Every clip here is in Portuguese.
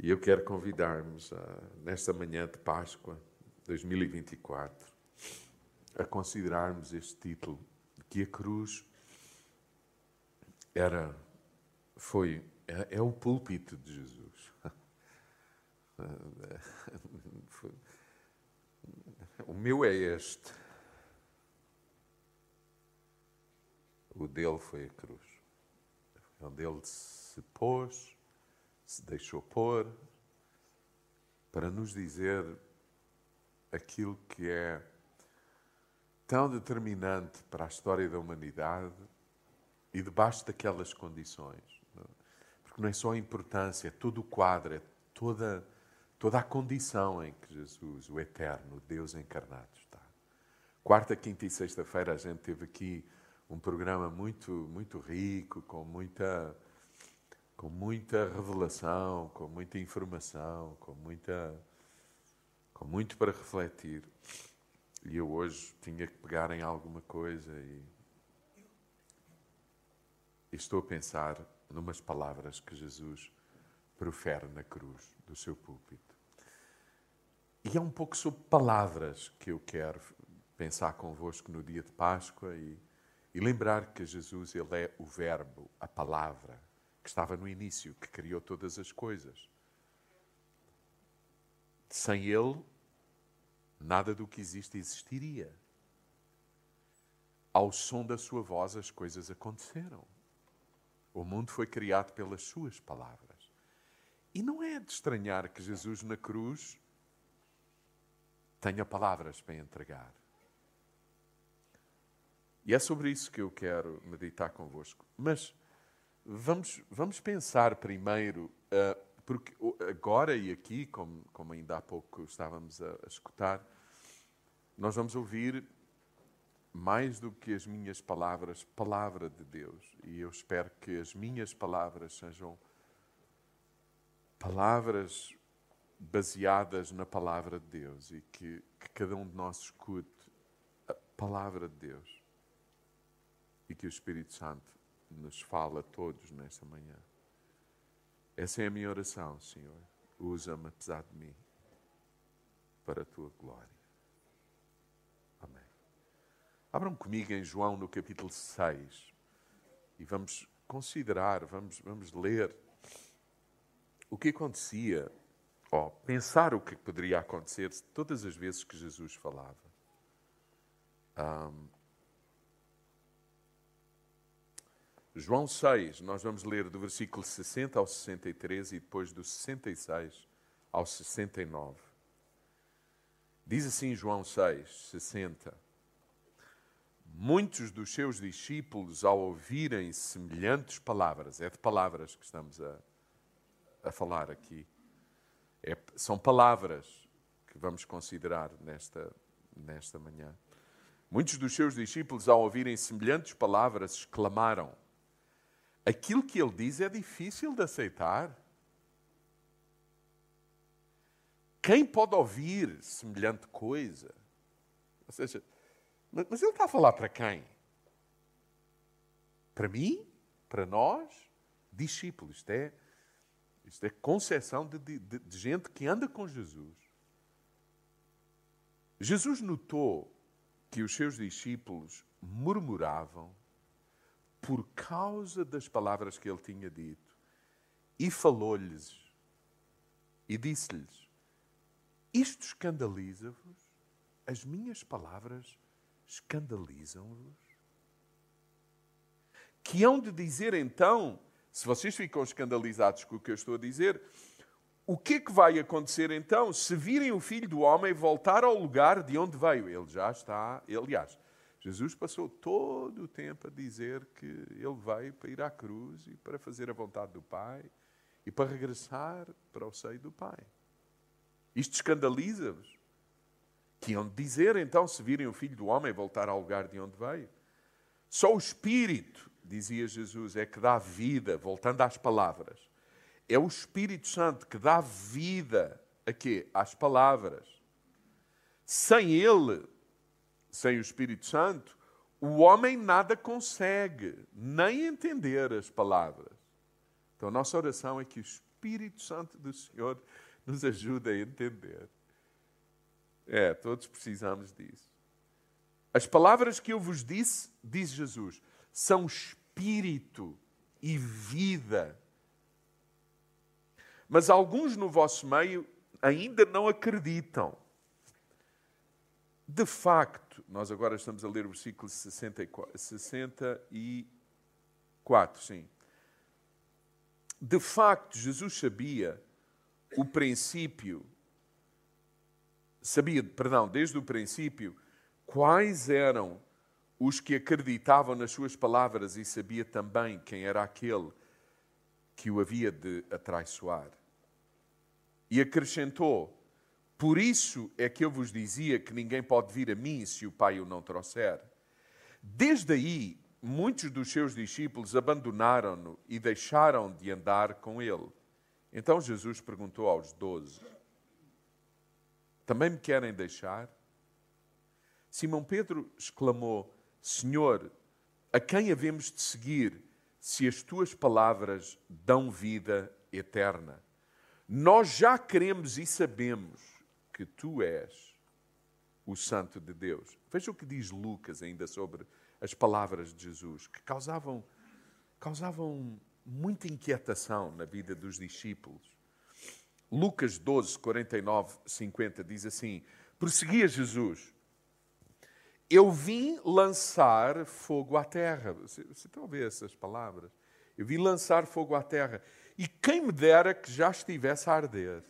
E eu quero convidar-nos, nesta manhã de Páscoa 2024, a considerarmos este título, de que a cruz é o púlpito de Jesus. O meu é este. O dele foi a cruz. Onde ele se pôs, se deixou pôr, para nos dizer aquilo que é tão determinante para a história da humanidade e debaixo daquelas condições. Porque não é só a importância, é todo o quadro, é toda a condição em que Jesus, o Eterno, o Deus encarnado, está. Quarta, quinta e sexta-feira a gente teve aqui um programa muito rico, com muita revelação, com muita informação, com muito para refletir. E eu hoje tinha que pegar em alguma coisa e estou a pensar numas palavras que Jesus profere na cruz do seu púlpito. E é um pouco sobre palavras que eu quero pensar convosco no dia de Páscoa e lembrar que Jesus, ele é o verbo, a palavra, que estava no início, que criou todas as coisas. Sem ele, nada do que existe existiria. Ao som da sua voz, as coisas aconteceram. O mundo foi criado pelas suas palavras. E não é de estranhar que Jesus na cruz tenha palavras para entregar. E é sobre isso que eu quero meditar convosco. Mas vamos pensar primeiro, porque agora e aqui, como ainda há pouco estávamos a escutar, nós vamos ouvir mais do que as minhas palavras, palavra de Deus. E eu espero que as minhas palavras sejam palavras baseadas na palavra de Deus e que cada um de nós escute a palavra de Deus e que o Espírito Santo nos fala a todos nesta manhã. Essa é a minha oração, Senhor. Usa-me apesar de mim para a tua glória. Amém. Abram comigo em João no capítulo 6 e vamos considerar, vamos ler o que acontecia, pensar o que poderia acontecer todas as vezes que Jesus falava. João 6, nós vamos ler do versículo 60 ao 63 e depois do 66 ao 69. Diz assim João 6, 60. Muitos dos seus discípulos, ao ouvirem semelhantes palavras, é de palavras que estamos a falar aqui, são palavras que vamos considerar nesta manhã. Muitos dos seus discípulos, ao ouvirem semelhantes palavras, exclamaram: aquilo que ele diz é difícil de aceitar. Quem pode ouvir semelhante coisa? Ou seja, mas ele está a falar para quem? Para mim? Para nós? Discípulos. Isto é concepção de gente que anda com Jesus. Jesus notou que os seus discípulos murmuravam por causa das palavras que ele tinha dito. E falou-lhes e disse-lhes: isto escandaliza-vos? As minhas palavras escandalizam-vos? Que hão de dizer então, se vocês ficam escandalizados com o que eu estou a dizer, o que é que vai acontecer então se virem o Filho do Homem voltar ao lugar de onde veio? Ele já está, aliás, Jesus passou todo o tempo a dizer que ele veio para ir à cruz e para fazer a vontade do Pai e para regressar para o seio do Pai. Isto escandaliza-vos? Que hão de dizer então se virem o Filho do Homem voltar ao lugar de onde veio? Só o Espírito, dizia Jesus, é que dá vida, voltando às palavras. É o Espírito Santo que dá vida a quê? Às palavras. Sem ele, sem o Espírito Santo, o homem nada consegue, nem entender as palavras. Então a nossa oração é que Espírito Santo do Senhor nos ajude a entender. Todos precisamos disso. As palavras que eu vos disse, diz Jesus, são espírito e vida. Mas alguns no vosso meio ainda não acreditam. De facto, nós agora estamos a ler o versículo 64, sim. De facto, Jesus desde o princípio, quais eram os que acreditavam nas suas palavras e sabia também quem era aquele que o havia de atraiçoar. E acrescentou, por isso é que eu vos dizia que ninguém pode vir a mim se o Pai o não trouxer. Desde aí, muitos dos seus discípulos abandonaram-no e deixaram de andar com ele. Então Jesus perguntou aos 12, também me querem deixar? Simão Pedro exclamou, Senhor, a quem havemos de seguir se as tuas palavras dão vida eterna? Nós já cremos e sabemos que tu és o Santo de Deus. Veja o que diz Lucas ainda sobre as palavras de Jesus, que causavam muita inquietação na vida dos discípulos. Lucas 12, 49, 50 diz assim, prosseguia Jesus, eu vim lançar fogo à terra. Você está a ver essas palavras? Eu vim lançar fogo à terra. E quem me dera que já estivesse a arder.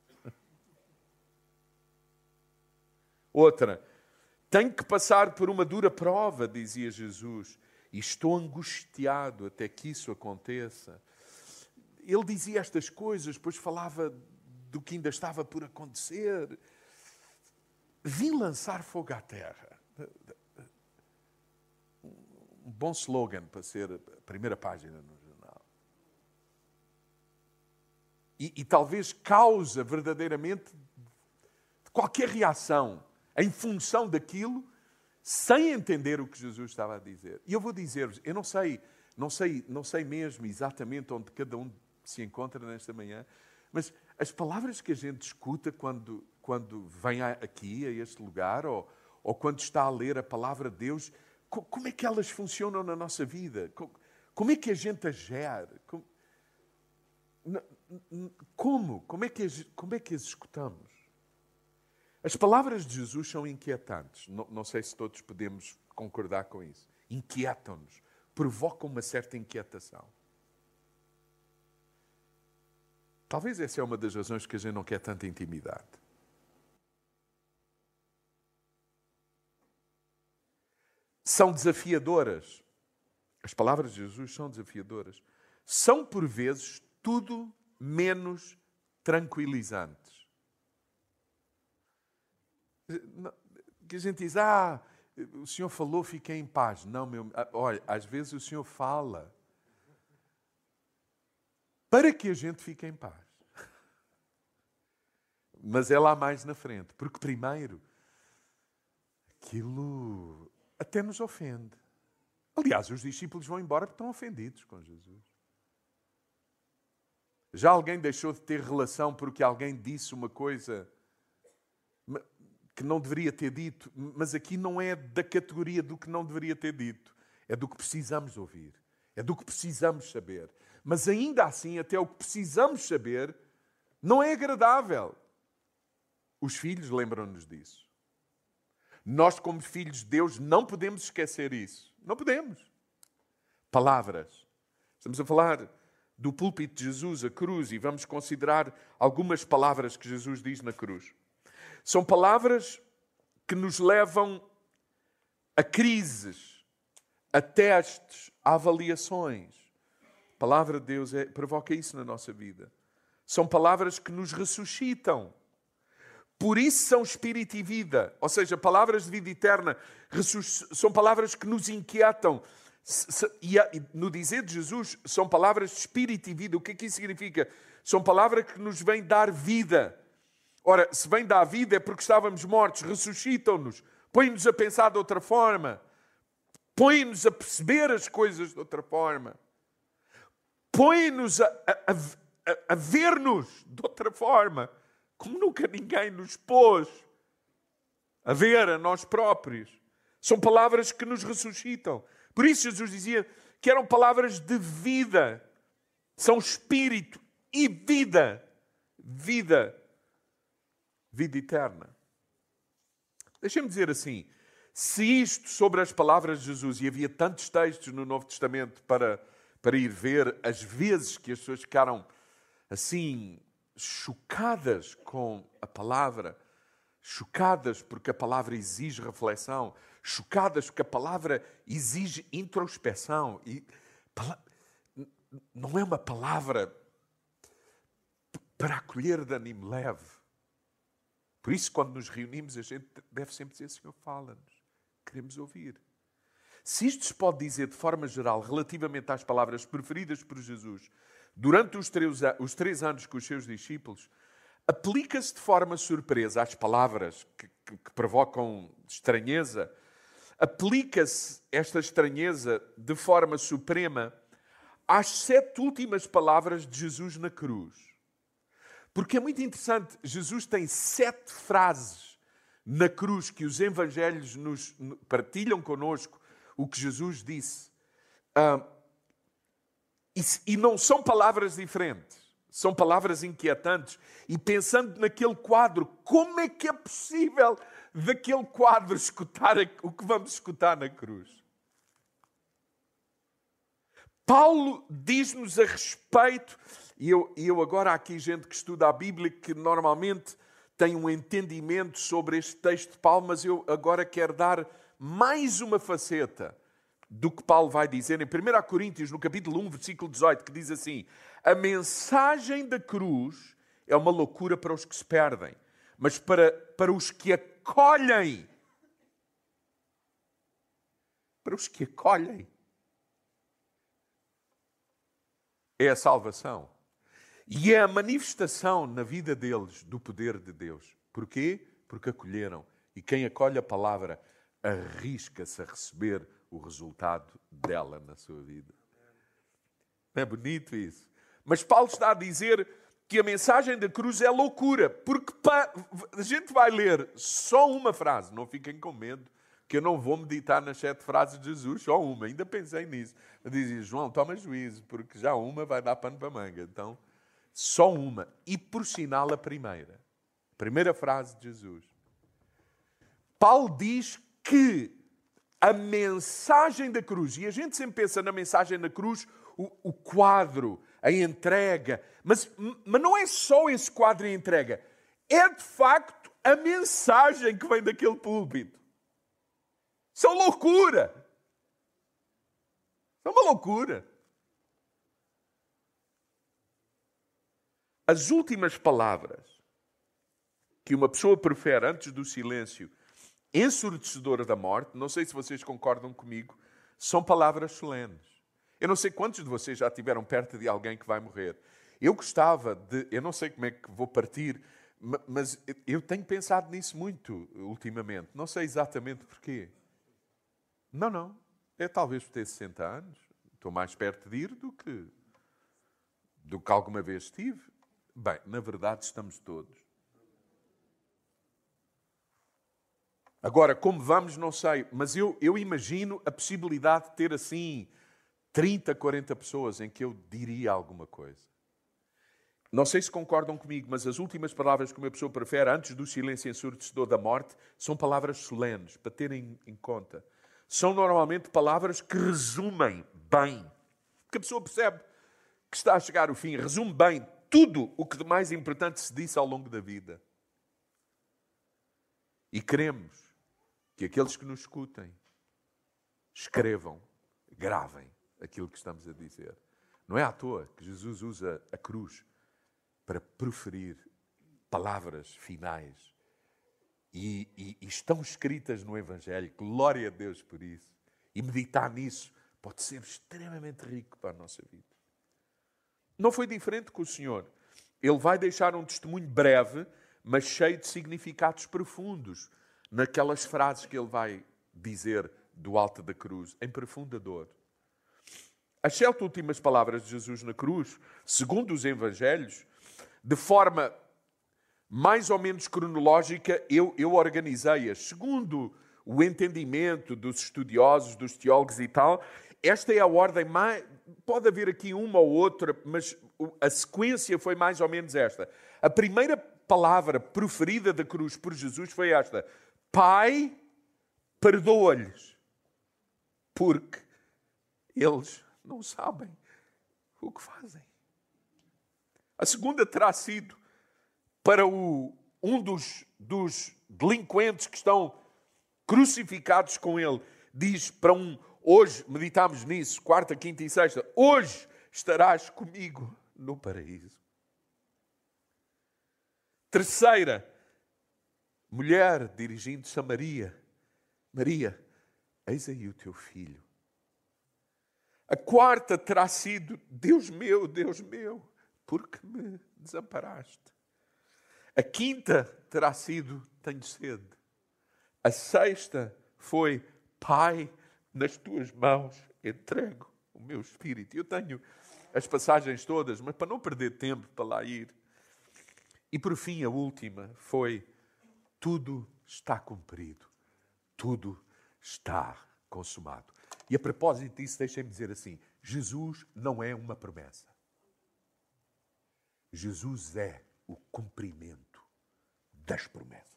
Outra, tenho que passar por uma dura prova, dizia Jesus, e estou angustiado até que isso aconteça. Ele dizia estas coisas, depois falava do que ainda estava por acontecer. Vim lançar fogo à terra. Um bom slogan para ser a primeira página no jornal. E talvez causa verdadeiramente qualquer reação em função daquilo, sem entender o que Jesus estava a dizer. E eu vou dizer-vos, eu não sei mesmo exatamente onde cada um se encontra nesta manhã, mas as palavras que a gente escuta quando vem aqui, a este lugar, ou quando está a ler a palavra de Deus, como é que elas funcionam na nossa vida? Como é que a gente as gera? Como é que as escutamos? As palavras de Jesus são inquietantes. Não sei se todos podemos concordar com isso. Inquietam-nos. Provocam uma certa inquietação. Talvez essa é uma das razões que a gente não quer tanta intimidade. São desafiadoras. As palavras de Jesus são desafiadoras. São, por vezes, tudo menos tranquilizantes. Que a gente diz, o Senhor falou, fiquei em paz. Não, olha, às vezes o Senhor fala para que a gente fique em paz. Mas é lá mais na frente, porque primeiro aquilo até nos ofende. Aliás, os discípulos vão embora porque estão ofendidos com Jesus. Já alguém deixou de ter relação porque alguém disse uma coisa que não deveria ter dito, mas aqui não é da categoria do que não deveria ter dito. É do que precisamos ouvir. É do que precisamos saber. Mas ainda assim, até o que precisamos saber não é agradável. Os filhos lembram-nos disso. Nós, como filhos de Deus, não podemos esquecer isso. Não podemos. Palavras. Estamos a falar do púlpito de Jesus, a cruz, e vamos considerar algumas palavras que Jesus diz na cruz. São palavras que nos levam a crises, a testes, a avaliações. A palavra de Deus provoca isso na nossa vida. São palavras que nos ressuscitam. Por isso são espírito e vida. Ou seja, palavras de vida eterna são palavras que nos inquietam. E no dizer de Jesus, são palavras de espírito e vida. O que é que isso significa? São palavras que nos vêm dar vida. Ora, se vem dar vida é porque estávamos mortos, ressuscitam-nos, põem-nos a pensar de outra forma, põem-nos a perceber as coisas de outra forma, põem-nos a ver-nos de outra forma, como nunca ninguém nos pôs a ver a nós próprios. São palavras que nos ressuscitam. Por isso Jesus dizia que eram palavras de vida. São espírito e vida. Vida. Vida eterna. Deixem-me dizer assim, se isto sobre as palavras de Jesus, e havia tantos textos no Novo Testamento para ir ver as vezes que as pessoas ficaram assim chocadas com a palavra, chocadas porque a palavra exige reflexão, chocadas porque a palavra exige introspeção. E não é uma palavra para acolher de ânimo leve. Por isso, quando nos reunimos, a gente deve sempre dizer: Senhor, fala-nos, queremos ouvir. Se isto se pode dizer de forma geral relativamente às palavras preferidas por Jesus durante os 3 anos com os seus discípulos, aplica-se de forma surpresa às palavras que provocam estranheza, aplica-se esta estranheza de forma suprema às 7 últimas palavras de Jesus na cruz. Porque é muito interessante, Jesus tem 7 frases na cruz que os evangelhos nos partilham connosco o que Jesus disse. E não são palavras diferentes, são palavras inquietantes. E pensando naquele quadro, como é que é possível daquele quadro escutar o que vamos escutar na cruz? Paulo diz-nos a respeito, e eu agora há aqui gente que estuda a Bíblia que normalmente tem um entendimento sobre este texto de Paulo, mas eu agora quero dar mais uma faceta do que Paulo vai dizer em 1 Coríntios, no capítulo 1, versículo 18, que diz assim: a mensagem da cruz é uma loucura para os que se perdem, mas para os que acolhem, é a salvação. E é a manifestação na vida deles do poder de Deus. Porquê? Porque acolheram. E quem acolhe a palavra arrisca-se a receber o resultado dela na sua vida. Não é bonito isso? Mas Paulo está a dizer que a mensagem da cruz é loucura. Porque a gente vai ler só uma frase. Não fiquem com medo, que eu não vou meditar nas 7 frases de Jesus, só uma. Ainda pensei nisso. Eu dizia: João, toma juízo, porque já uma vai dar pano para manga. Então, só uma. E por sinal a primeira frase de Jesus. Paulo diz que a mensagem da cruz, e a gente sempre pensa na mensagem da cruz, o quadro, a entrega, mas não é só esse quadro e a entrega. É de facto a mensagem que vem daquele púlpito. Isso é uma loucura. É uma loucura. As últimas palavras que uma pessoa profere antes do silêncio ensurdecedor da morte, não sei se vocês concordam comigo, são palavras solenes. Eu não sei quantos de vocês já estiveram perto de alguém que vai morrer. Eu gostava de... Eu não sei como é que vou partir, mas eu tenho pensado nisso muito ultimamente. Não sei exatamente porquê. Não. É talvez por ter 60 anos. Estou mais perto de ir do que alguma vez estive. Bem, na verdade estamos todos. Agora, como vamos, não sei. Mas eu imagino a possibilidade de ter assim 30, 40 pessoas em que eu diria alguma coisa. Não sei se concordam comigo, mas as últimas palavras que uma pessoa prefere antes do silêncio ensurdecedor da morte são palavras solenes, para terem em conta. São normalmente palavras que resumem bem. Porque a pessoa percebe que está a chegar ao fim, resume bem tudo o que de mais importante se disse ao longo da vida. E queremos que aqueles que nos escutem escrevam, gravem aquilo que estamos a dizer. Não é à toa que Jesus usa a cruz para proferir palavras finais. E estão escritas no Evangelho. Glória a Deus por isso. E meditar nisso pode ser extremamente rico para a nossa vida. Não foi diferente com o Senhor. Ele vai deixar um testemunho breve, mas cheio de significados profundos, naquelas frases que ele vai dizer do alto da cruz, em profunda dor. as 7 últimas palavras de Jesus na cruz, segundo os Evangelhos, de forma mais ou menos cronológica, eu organizei-as. Segundo o entendimento dos estudiosos, dos teólogos e tal, esta é a ordem mais... Pode haver aqui uma ou outra, mas a sequência foi mais ou menos esta. A primeira palavra proferida da cruz por Jesus foi esta: Pai, perdoa-lhes, porque eles não sabem o que fazem. A segunda terá sido para um dos delinquentes que estão crucificados com ele. Diz para hoje, meditamos nisso, 4ª, 5ª e 6ª, hoje estarás comigo no paraíso. Terceira, mulher dirigindo-se a Maria: Maria, eis aí o teu filho. A 4ª terá sido: Deus meu, por que me desamparaste? A 5ª terá sido: tenho sede. A 6ª foi: Pai, nas tuas mãos entrego o meu espírito. Eu tenho as passagens todas, mas para não perder tempo para lá ir. E por fim, a última foi: tudo está cumprido. Tudo está consumado. E a propósito disso, deixem-me dizer assim: Jesus não é uma promessa. Jesus é o cumprimento das promessas.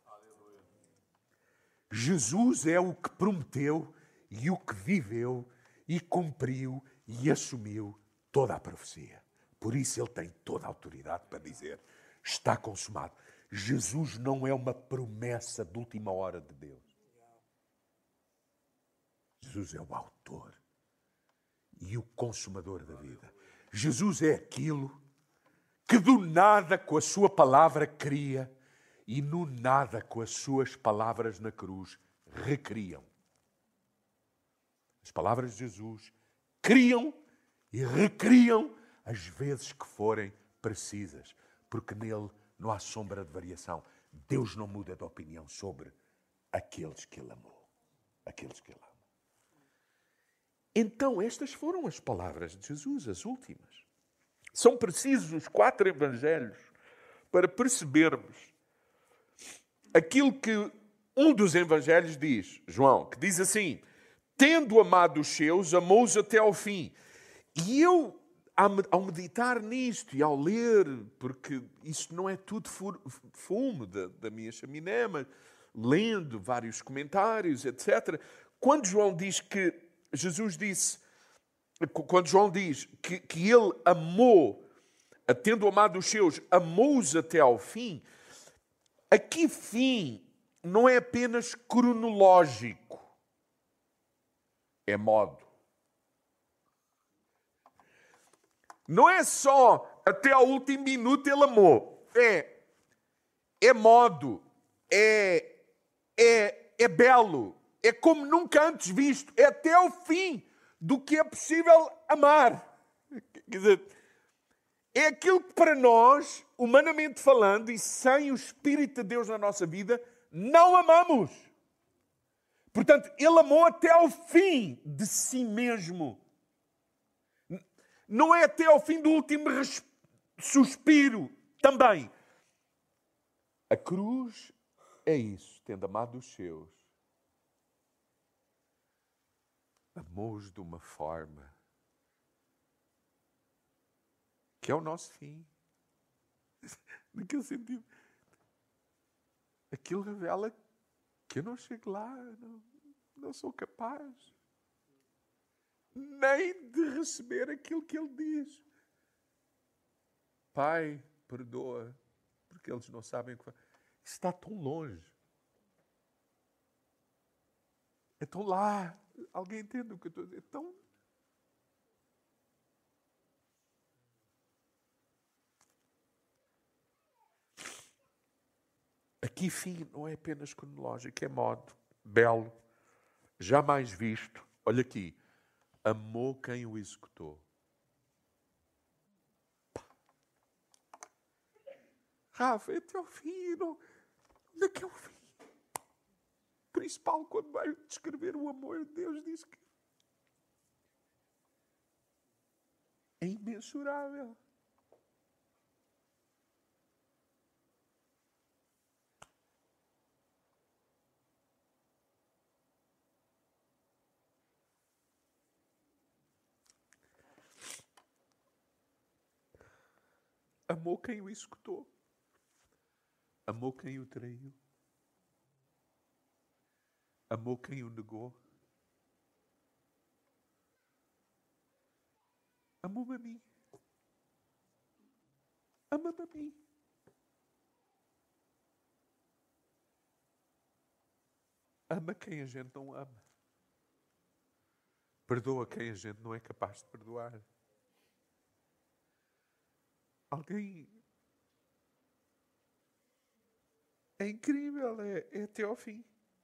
Jesus é o que prometeu e o que viveu e cumpriu e assumiu toda a profecia. Por isso ele tem toda a autoridade para dizer: está consumado. Jesus não é uma promessa de última hora de Deus. Jesus é o autor e o consumador da vida. Jesus é aquilo que do nada com a sua palavra cria e no nada com as suas palavras na cruz recriam. As palavras de Jesus criam e recriam as vezes que forem precisas, porque nele não há sombra de variação. Deus não muda de opinião sobre aqueles que ele amou. Aqueles que ele ama. Então, estas foram as palavras de Jesus, as últimas. São precisos os 4 evangelhos para percebermos aquilo que um dos evangelhos diz, João, que diz assim: tendo amado os seus, amou-os até ao fim. E eu, ao meditar nisto e ao ler, porque isto não é tudo fumo da minha chaminé, mas lendo vários comentários, etc. Quando João diz que Jesus disse, quando João diz que ele amou, tendo amado os seus, amou-os até ao fim, aqui fim não é apenas cronológico, é modo. Não é só até ao último minuto ele amou. É modo, é belo, é como nunca antes visto, é até ao fim do que é possível amar. Quer dizer, é aquilo que para nós, humanamente falando, e sem o Espírito de Deus na nossa vida, não amamos. Portanto, ele amou até ao fim de si mesmo. Não é até ao fim do último suspiro também. A cruz é isso, tendo amado os seus. Amou-os de uma forma que é o nosso fim. Naquele sentido. Aquilo revela que eu não chego lá, não sou capaz nem de receber aquilo que ele diz. Pai, perdoa, porque eles não sabem o que fazem. Isso está tão longe. É tão lá. Alguém entende o que eu estou a dizer? Tão... Aqui, fim, não é apenas cronológico, é modo, belo, jamais visto. Olha aqui. Amou quem o executou. Rafa, até ao fim. Onde é que é o fim? Por isso, Paulo, quando vai descrever o amor de Deus, diz que é imensurável. Amou quem o executou. Amou quem o traiu. Amou quem o negou. Amou-me a mim. Ama-me a mim. Ama quem a gente não ama. Perdoa quem a gente não é capaz de perdoar. Alguém... É incrível, é até ao fim.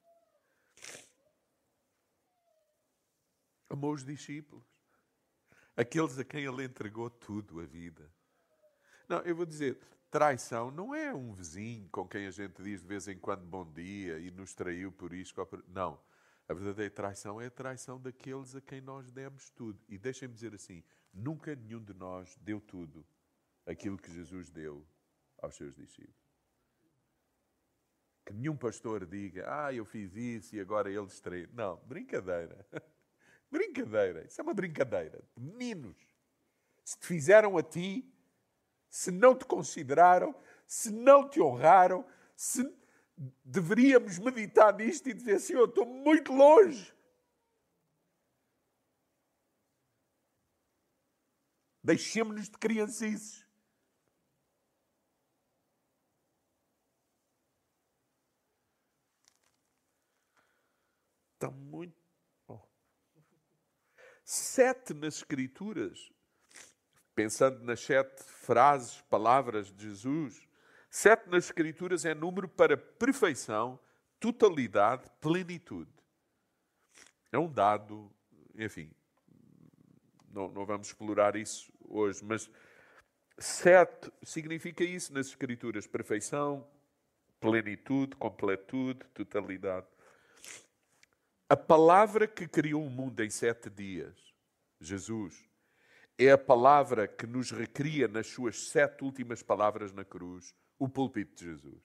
Amou os discípulos. Aqueles a quem ele entregou tudo, a vida. Não, eu vou dizer, traição não é um vizinho com quem a gente diz de vez em quando bom dia e nos traiu por isto ou por... Não. A verdadeira traição é a traição daqueles a quem nós demos tudo. E deixem-me dizer assim, nunca nenhum de nós deu tudo aquilo que Jesus deu aos seus discípulos. Que nenhum pastor diga, eu fiz isso e agora eles traíram. Não, brincadeira. Brincadeira. Isso é uma brincadeira. Meninos, se te fizeram a ti, se não te consideraram, se não te honraram, se deveríamos meditar nisto e dizer assim, eu estou muito longe. Deixemos-nos de criancices. Está muito bom. 7 nas Escrituras, pensando nas 7 frases, palavras de Jesus, 7 nas Escrituras é número para perfeição, totalidade, plenitude. É um dado, enfim, não vamos explorar isso hoje, mas 7 significa isso nas Escrituras, perfeição, plenitude, completude, totalidade. A palavra que criou o mundo em 7 dias, Jesus, é a palavra que nos recria nas suas 7 últimas palavras na cruz, o púlpito de Jesus.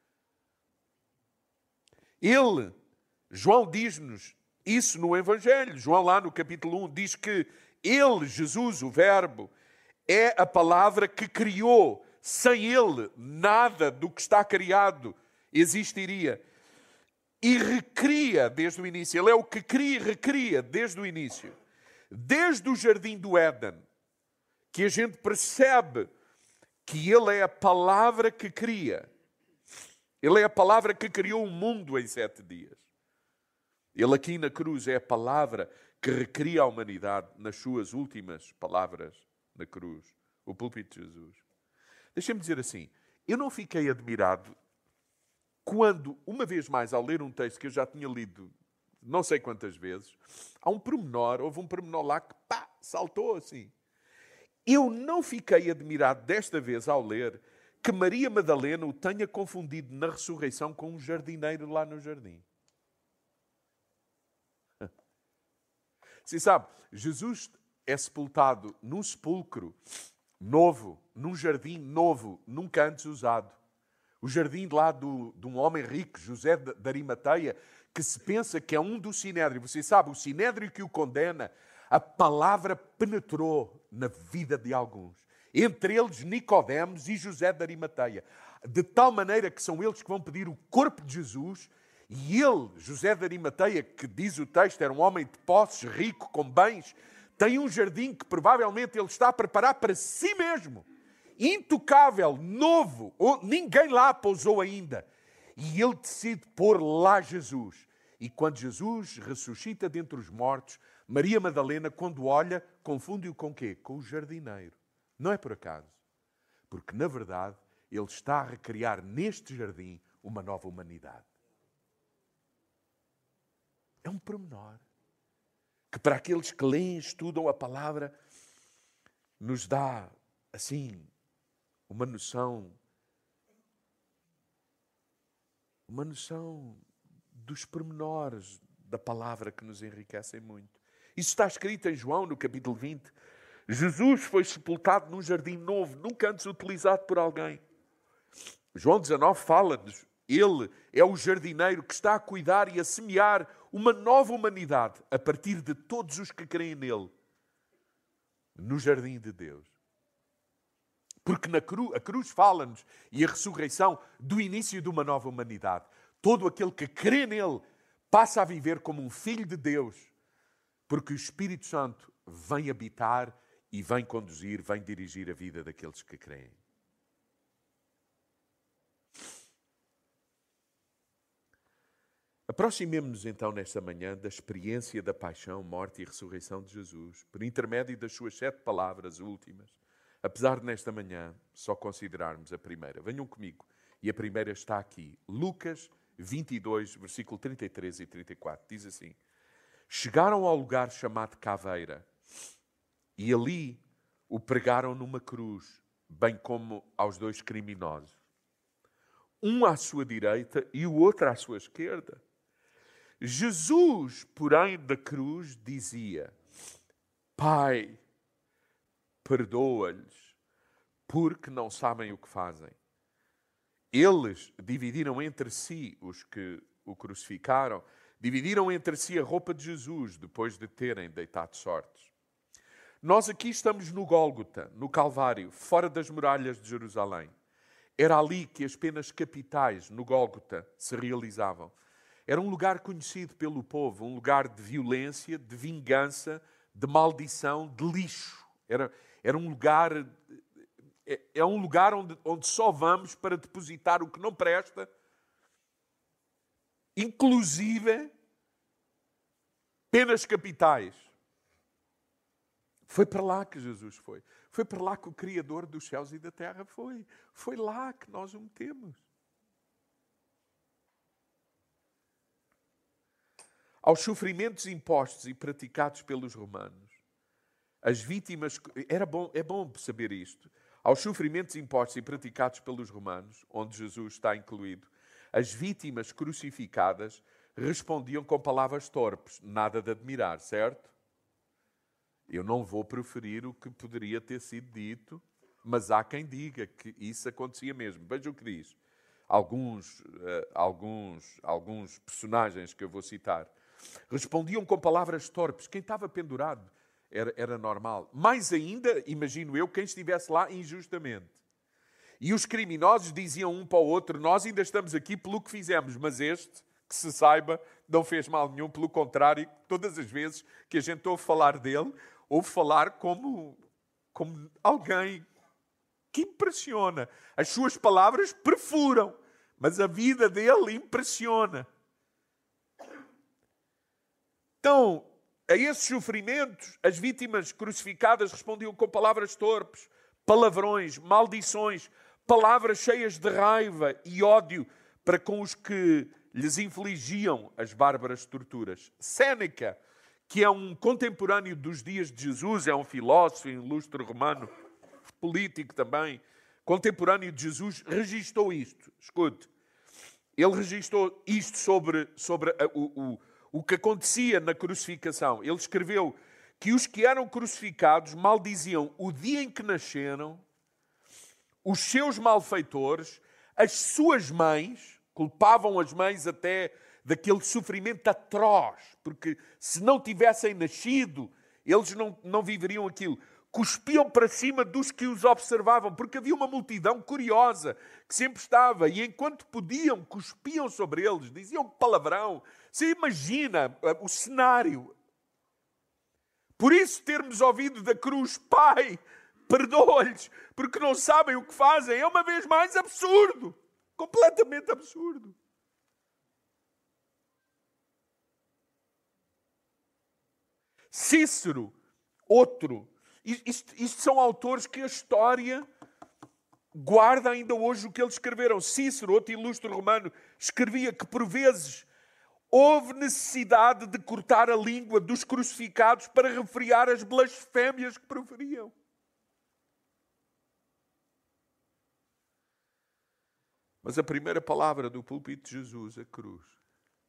Ele, João diz-nos isso no Evangelho. João lá no capítulo 1 diz que ele, Jesus, o Verbo, é a palavra que criou. Sem ele, nada do que está criado existiria. E recria desde o início. Ele é o que cria e recria desde o início. Desde o jardim do Éden, que a gente percebe que ele é a palavra que cria. Ele é a palavra que criou o mundo em 7 dias. Ele aqui na cruz é a palavra que recria a humanidade nas suas últimas palavras na cruz. O púlpito de Jesus. Deixem-me dizer assim, eu não fiquei admirado quando, uma vez mais, ao ler um texto que eu já tinha lido não sei quantas vezes, houve um pormenor lá que saltou assim. Eu não fiquei admirado desta vez ao ler que Maria Madalena o tenha confundido na ressurreição com um jardineiro lá no jardim. Você sabe, Jesus é sepultado num sepulcro novo, num jardim novo, nunca antes usado. O jardim lá de um homem rico, José de Arimateia, que se pensa que é um do Sinédrio. Você sabe, o Sinédrio que o condena, a palavra penetrou na vida de alguns. Entre eles, Nicodemos e José de Arimateia. De tal maneira que são eles que vão pedir o corpo de Jesus. E ele, José de Arimateia, que diz o texto, era um homem de posses, rico, com bens, tem um jardim que provavelmente ele está a preparar para si mesmo. Intocável, novo, ninguém lá pousou ainda. E ele decide pôr lá Jesus. E quando Jesus ressuscita dentre os mortos, Maria Madalena, quando olha, confunde-o com quê? Com o jardineiro. Não é por acaso. Porque, na verdade, ele está a recriar neste jardim uma nova humanidade. É um pormenor que, para aqueles que leem e estudam a palavra, nos dá, assim, uma noção dos pormenores da palavra que nos enriquecem muito. Isso está escrito em João, no capítulo 20. Jesus foi sepultado num jardim novo, nunca antes utilizado por alguém. João 19 fala-nos. Ele é o jardineiro que está a cuidar e a semear uma nova humanidade a partir de todos os que creem nele. No jardim de Deus. Porque a cruz fala-nos e a ressurreição do início de uma nova humanidade. Todo aquele que crê nele passa a viver como um filho de Deus. Porque o Espírito Santo vem habitar e vem conduzir, vem dirigir a vida daqueles que creem. Aproximemo-nos então nesta manhã da experiência da paixão, morte e ressurreição de Jesus, por intermédio das suas 7 palavras últimas, apesar de nesta manhã só considerarmos a primeira. Venham comigo. E a primeira está aqui. Lucas 22, versículo 33 e 34. Diz assim: chegaram ao lugar chamado Caveira e ali o pregaram numa cruz, bem como aos 2 criminosos. Um à sua direita e o outro à sua esquerda. Jesus, porém, da cruz dizia: Pai, perdoa-lhes, porque não sabem o que fazem. Eles dividiram entre si, os que o crucificaram, dividiram entre si a roupa de Jesus, depois de terem deitado sortes. Nós aqui estamos no Gólgota, no Calvário, fora das muralhas de Jerusalém. Era ali que as penas capitais, no Gólgota, se realizavam. Era um lugar conhecido pelo povo, um lugar de violência, de vingança, de maldição, de lixo. Era um lugar... É um lugar onde só vamos para depositar o que não presta, inclusive penas capitais. Foi para lá que Jesus foi. Foi para lá que o Criador dos céus e da terra foi. Foi lá que nós o metemos. Aos sofrimentos impostos e praticados pelos romanos, as vítimas... É bom saber isto. Aos sofrimentos impostos e praticados pelos romanos, onde Jesus está incluído, as vítimas crucificadas respondiam com palavras torpes. Nada de admirar, certo? Eu não vou proferir o que poderia ter sido dito, mas há quem diga que isso acontecia mesmo. Veja o que diz. Alguns personagens que eu vou citar respondiam com palavras torpes. Quem estava pendurado era normal. Mais ainda, imagino eu, quem estivesse lá injustamente. E os criminosos diziam um para o outro: nós ainda estamos aqui pelo que fizemos, mas este, que se saiba, não fez mal nenhum. Pelo contrário, todas as vezes que a gente ouve falar dele, ouve falar como alguém que impressiona. As suas palavras perfuram, mas a vida dele impressiona. Então, a esses sofrimentos, as vítimas crucificadas respondiam com palavras torpes, palavrões, maldições, palavras cheias de raiva e ódio para com os que lhes infligiam as bárbaras torturas. Séneca, que é um contemporâneo dos dias de Jesus, é um filósofo, um ilustre romano, político também, contemporâneo de Jesus, registou isto. Escute, ele registou isto sobre o que acontecia na crucificação. Ele escreveu que os que eram crucificados maldiziam o dia em que nasceram, os seus malfeitores, as suas mães, culpavam as mães até daquele sofrimento atroz, porque se não tivessem nascido, eles não viveriam aquilo. Cuspiam para cima dos que os observavam, porque havia uma multidão curiosa que sempre estava, e enquanto podiam, cuspiam sobre eles, diziam palavrão. Você imagina o cenário. Por isso termos ouvido da cruz: Pai, perdoa-lhes, porque não sabem o que fazem, é uma vez mais absurdo. Completamente absurdo. Cícero, outro. Isto são autores que a história guarda ainda hoje o que eles escreveram. Cícero, outro ilustre romano, escrevia que por vezes houve necessidade de cortar a língua dos crucificados para refrear as blasfémias que proferiam. Mas a primeira palavra do púlpito de Jesus, a cruz,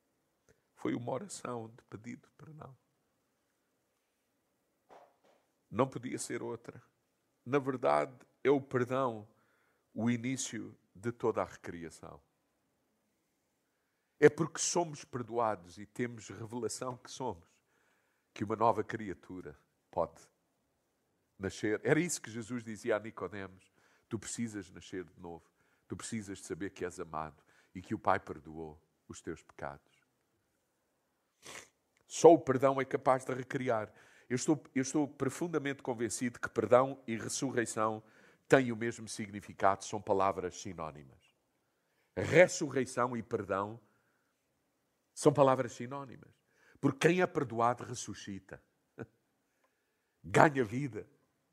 foi uma oração de pedido de perdão. Não podia ser outra. Na verdade, é o perdão o início de toda a recriação. É porque somos perdoados e temos revelação que somos, que uma nova criatura pode nascer. Era isso que Jesus dizia a Nicodemos. Tu precisas nascer de novo. Tu precisas de saber que és amado e que o Pai perdoou os teus pecados. Só o perdão é capaz de recriar. Eu estou profundamente convencido que perdão e ressurreição têm o mesmo significado, são palavras sinónimas. Ressurreição e perdão são palavras sinónimas. Porque quem é perdoado ressuscita. Ganha vida.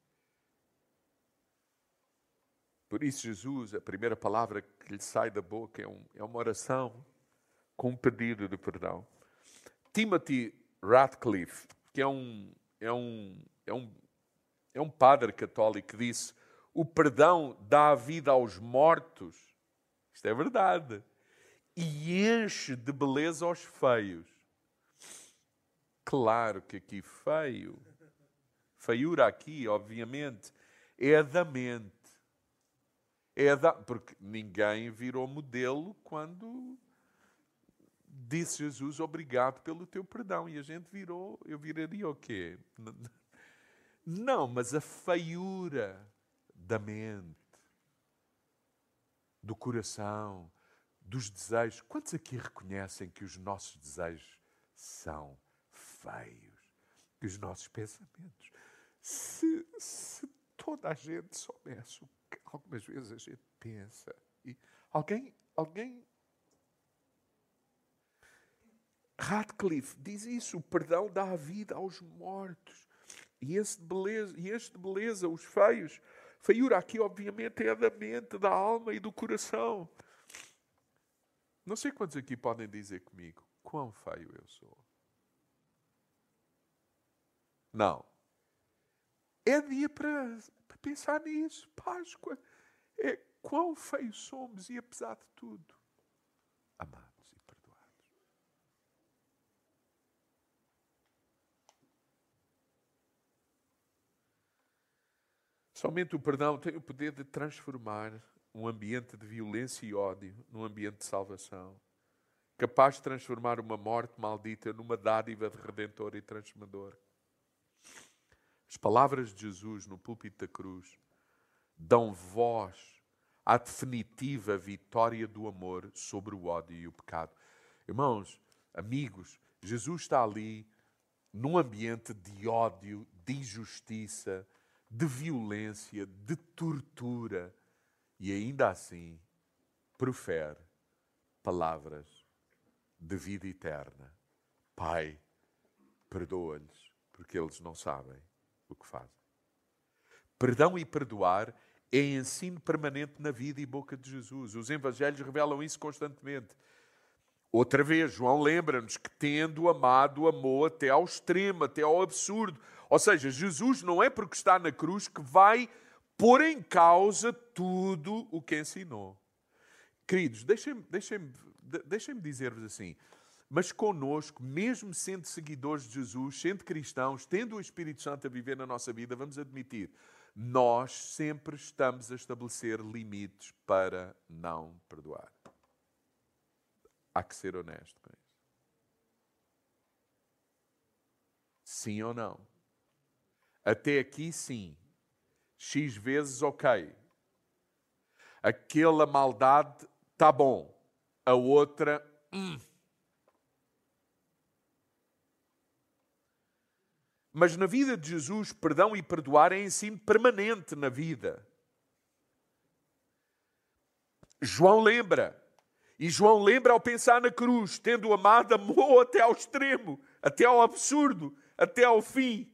Por isso Jesus, a primeira palavra que lhe sai da boca é uma oração com um pedido de perdão. Timothy Ratcliffe, que é um padre católico, disse: o perdão dá vida aos mortos. Isto é verdade. E enche de beleza aos feios. Claro que aqui feio, feiura aqui, obviamente, é a da mente. Porque ninguém virou modelo quando disse Jesus, obrigado pelo teu perdão. E a gente virou, eu viraria o quê? Não, mas a feiura da mente, do coração, dos desejos. Quantos aqui reconhecem que os nossos desejos são feios? Que os nossos pensamentos. Se toda a gente soubesse o que algumas vezes a gente pensa. E alguém Radcliffe diz isso, o perdão dá a vida aos mortos. E este de beleza, os feios. Feiura aqui, obviamente, é da mente, da alma e do coração. Não sei quantos aqui podem dizer comigo, quão feio eu sou. Não. É dia para pensar nisso. Páscoa. É quão feios somos e, apesar de tudo, amados e perdoados. Somente o perdão tem o poder de transformar um ambiente de violência e ódio num ambiente de salvação. Capaz de transformar uma morte maldita numa dádiva de redentor e transformador. As palavras de Jesus no púlpito da cruz dão voz à definitiva vitória do amor sobre o ódio e o pecado. Irmãos, amigos, Jesus está ali num ambiente de ódio, de injustiça, de violência, de tortura, e ainda assim profere palavras de vida eterna. Pai, perdoa-lhes, porque eles não sabem o que fazem. Perdão e perdoar é ensino permanente na vida e boca de Jesus. Os evangelhos revelam isso constantemente. Outra vez, João lembra-nos que, tendo amado, amou até ao extremo, até ao absurdo. Ou seja, Jesus não é porque está na cruz que vai pôr em causa tudo o que ensinou. Queridos, deixem-me dizer-vos assim, mas connosco, mesmo sendo seguidores de Jesus, sendo cristãos, tendo o Espírito Santo a viver na nossa vida, vamos admitir, nós sempre estamos a estabelecer limites para não perdoar. Há que ser honesto com isso. Sim ou não? Até aqui, sim. X vezes, ok. Aquela maldade, tá bom. A outra, Mas na vida de Jesus, perdão e perdoar é ensino permanente na vida. João lembra. E João lembra ao pensar na cruz, tendo amado, amou até ao extremo, até ao absurdo, até ao fim.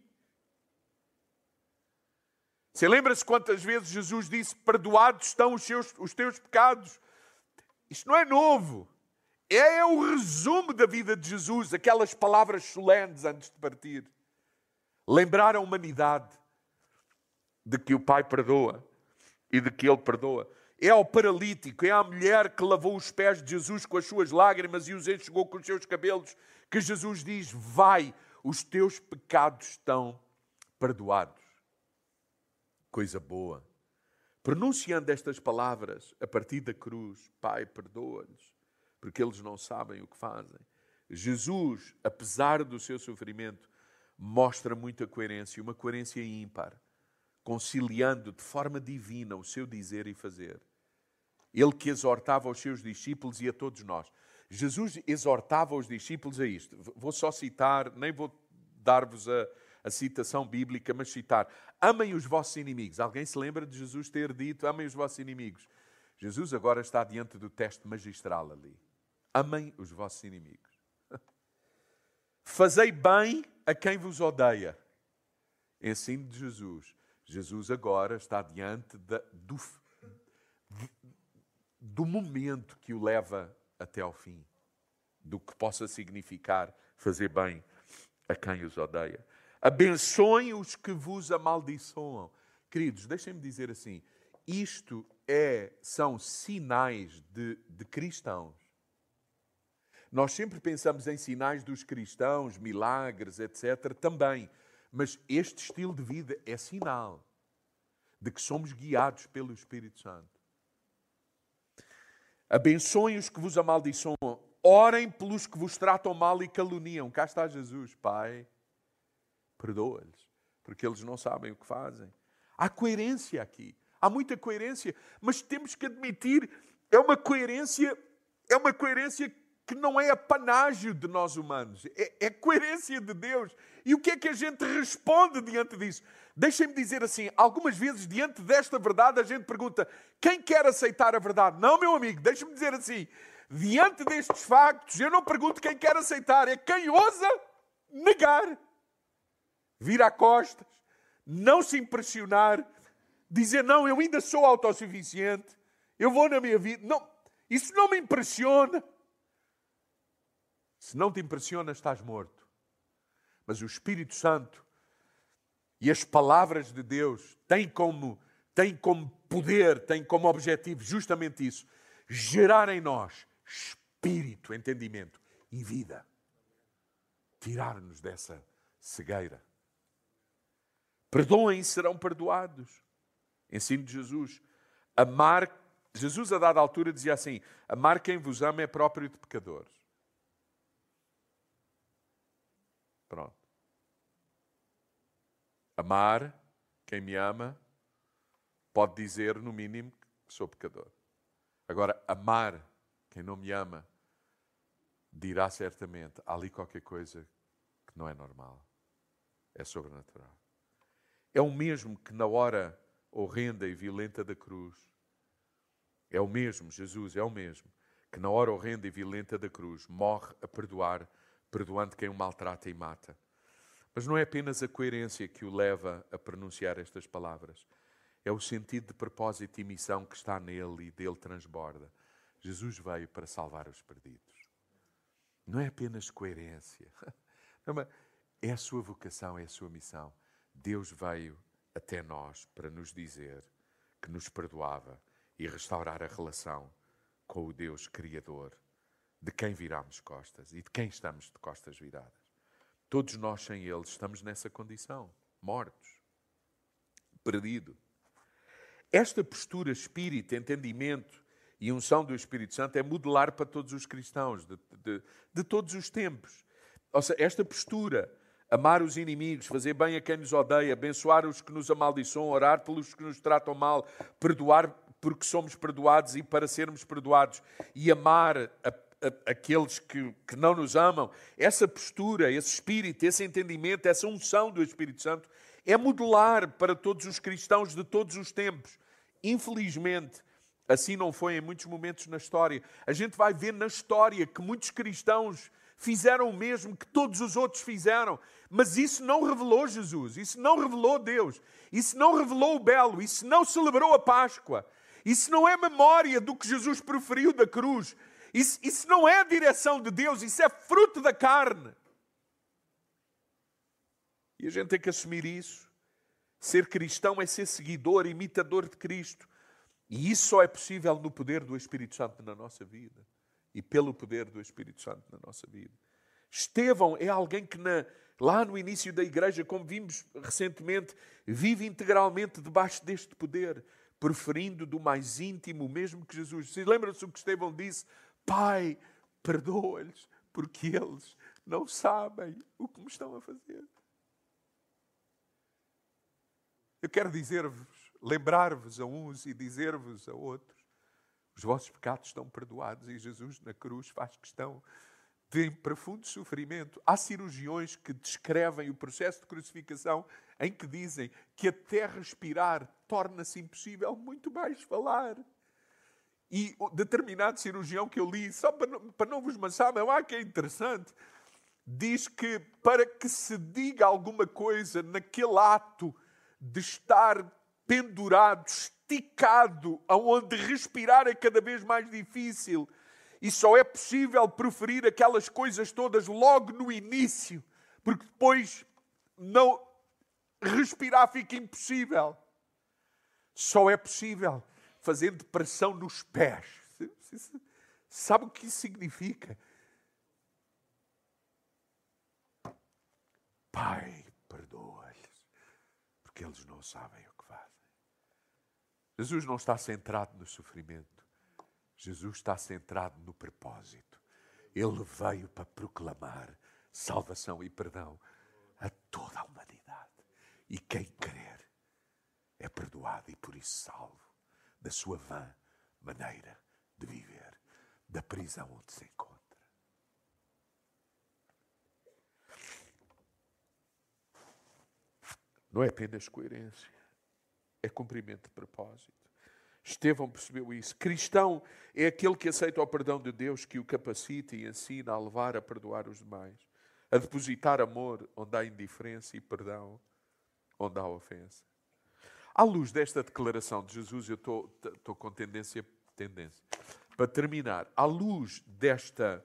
Você lembra-se quantas vezes Jesus disse, perdoados estão os teus pecados? Isto não é novo. É o resumo da vida de Jesus, aquelas palavras solenes antes de partir. Lembrar a humanidade de que o Pai perdoa e de que Ele perdoa. É ao paralítico, é à mulher que lavou os pés de Jesus com as suas lágrimas e os enxugou com os seus cabelos, que Jesus diz, vai, os teus pecados estão perdoados. coisa boa. Pronunciando estas palavras a partir da cruz, Pai, perdoa-lhes, porque eles não sabem o que fazem. Jesus, apesar do seu sofrimento, mostra muita coerência, uma coerência ímpar, conciliando de forma divina o seu dizer e fazer. Ele que exortava aos seus discípulos e a todos nós. Jesus exortava os discípulos a isto. Vou só citar, nem vou dar-vos a citação bíblica, mas citar. Amem os vossos inimigos. Alguém se lembra de Jesus ter dito, amem os vossos inimigos? Jesus agora está diante do teste magistral ali. Amem os vossos inimigos. Fazei bem a quem vos odeia. Ensino de Jesus. Jesus agora está diante do momento que o leva até ao fim. Do que possa significar fazer bem a quem os odeia. Abençoem os que vos amaldiçoam. Queridos, deixem-me dizer assim. Isto são sinais de cristãos. Nós sempre pensamos em sinais dos cristãos, milagres, etc. também. Mas este estilo de vida é sinal de que somos guiados pelo Espírito Santo. Abençoem os que vos amaldiçoam. Orem pelos que vos tratam mal e caluniam. Cá está Jesus. Pai, perdoa-lhes, porque eles não sabem o que fazem. Há coerência aqui. Há muita coerência. Mas temos que admitir, é uma coerência que não é apanágio de nós humanos. É coerência de Deus. E o que é que a gente responde diante disso? Deixem-me dizer assim, algumas vezes diante desta verdade a gente pergunta, quem quer aceitar a verdade? Não, meu amigo, deixem-me dizer assim, diante destes factos eu não pergunto quem quer aceitar, é quem ousa negar. Virar costas, não se impressionar, dizer não, eu ainda sou autossuficiente, eu vou na minha vida. Não, isso não me impressiona. Se não te impressiona, estás morto. Mas o Espírito Santo e as palavras de Deus têm como poder, têm como objetivo justamente isso. Gerar em nós espírito, entendimento e vida. Tirar-nos dessa cegueira. Perdoem e serão perdoados. Ensino de Jesus. Jesus a dada altura dizia assim, amar quem vos ama é próprio de pecadores. Pronto. Amar quem me ama pode dizer, no mínimo, que sou pecador. Agora, amar quem não me ama dirá certamente, há ali qualquer coisa que não é normal. É sobrenatural. É o mesmo que na hora horrenda e violenta da cruz. É o mesmo, Jesus é o mesmo, que na hora horrenda e violenta da cruz morre a perdoar, perdoando quem o maltrata e mata. Mas não é apenas a coerência que o leva a pronunciar estas palavras. É o sentido de propósito e missão que está nele e dele transborda. Jesus veio para salvar os perdidos. Não é apenas coerência. É a sua vocação, é a sua missão. Deus veio até nós para nos dizer que nos perdoava e restaurar a relação com o Deus Criador, de quem viramos costas e de quem estamos de costas viradas. Todos nós sem Ele estamos nessa condição, mortos, perdidos. Esta postura, espírito, entendimento e unção do Espírito Santo é modelar para todos os cristãos de todos os tempos. Ou seja, esta postura, amar os inimigos, fazer bem a quem nos odeia, abençoar os que nos amaldiçoam, orar pelos que nos tratam mal, perdoar porque somos perdoados e para sermos perdoados, e amar aqueles que não nos amam, essa postura, esse espírito, esse entendimento, essa unção do Espírito Santo é modelar para todos os cristãos de todos os tempos. Infelizmente, assim não foi em muitos momentos na história. A gente vai ver na história que muitos cristãos fizeram o mesmo que todos os outros fizeram. Mas isso não revelou Jesus, isso não revelou Deus, isso não revelou o belo, isso não celebrou a Páscoa. Isso não é memória do que Jesus proferiu da cruz. Isso não é a direção de Deus, isso é fruto da carne. E a gente tem que assumir isso. Ser cristão é ser seguidor, imitador de Cristo. E isso só é possível no poder do Espírito Santo na nossa vida. E pelo poder do Espírito Santo na nossa vida. Estevão é alguém que lá no início da igreja, como vimos recentemente, vive integralmente debaixo deste poder, preferindo do mais íntimo o mesmo que Jesus. Vocês lembram-se o que Estevão disse? Pai, perdoa-lhes, porque eles não sabem o que me estão a fazer. Eu quero dizer-vos, lembrar-vos a uns e dizer-vos a outros, os vossos pecados estão perdoados e Jesus na cruz faz questão de profundo sofrimento. Há cirurgiões que descrevem o processo de crucificação em que dizem que até respirar torna-se impossível, muito mais falar. E determinado cirurgião que eu li, só para não vos maçar, mas que é interessante, diz que para que se diga alguma coisa naquele ato de estar pendurado, esticado, aonde respirar é cada vez mais difícil, e só é possível proferir aquelas coisas todas logo no início, porque depois não respirar fica impossível. Só é possível fazendo pressão nos pés. Sabe o que isso significa? Pai, perdoa-lhes, porque eles não sabem o que fazem. Jesus não está centrado no sofrimento. Jesus está centrado no propósito. Ele veio para proclamar salvação e perdão a toda a humanidade. E quem crer é perdoado e por isso salvo da sua vã maneira de viver, da prisão onde se encontra. Não é apenas coerência, é cumprimento de propósito. Estevão percebeu isso. Cristão é aquele que aceita o perdão de Deus, que o capacita e ensina a levar a perdoar os demais, a depositar amor onde há indiferença e perdão onde há ofensa. À luz desta declaração de Jesus, eu estou com tendência. Para terminar, à luz desta